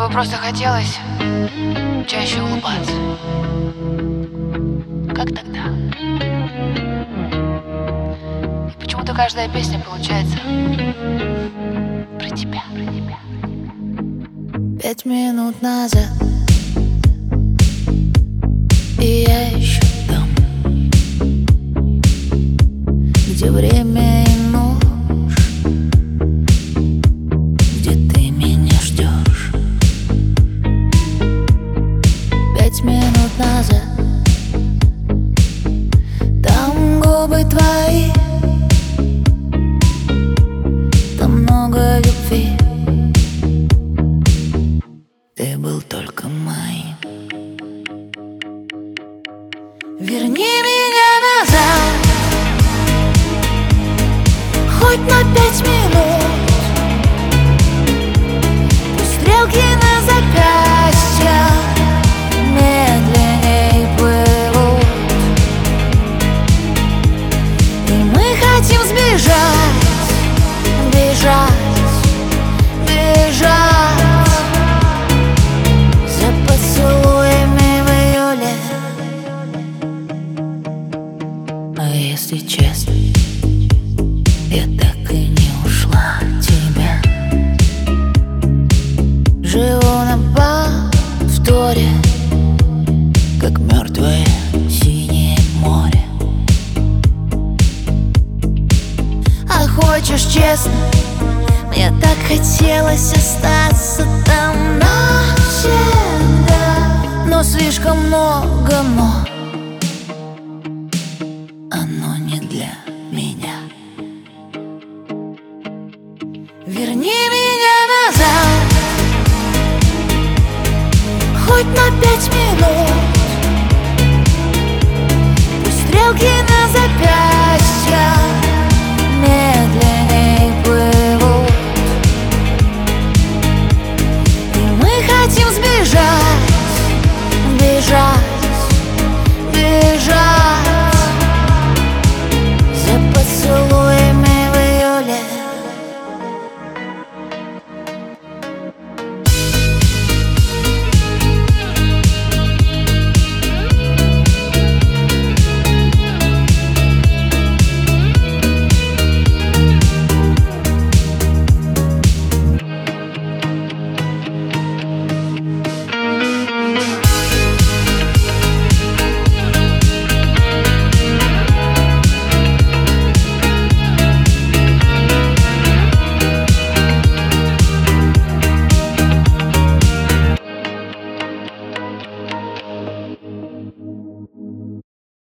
бы просто хотелось чаще улыбаться. Как тогда? И почему-то каждая песня получается про тебя. 5 минут назад, и я еще там, где время и ночь, где ты меня ждешь. 5 минут назад, там губы твои, там много любви. Ты был только моим. Верни меня назад, хоть на 5 минут. Пусть стрелки на запястьях медленней плывут, и мы хотим сбежать, бежать, бежать за поцелуями в июле. А если честно, я так и не ушла от тебя. Живу на повторе, как мертвое синее море. А хочешь честно, мне так хотелось остаться там навсегда, но слишком много «но». Оно не для меня. Верни меня назад, хоть на 5 минут. Пусть стрелки на запястьях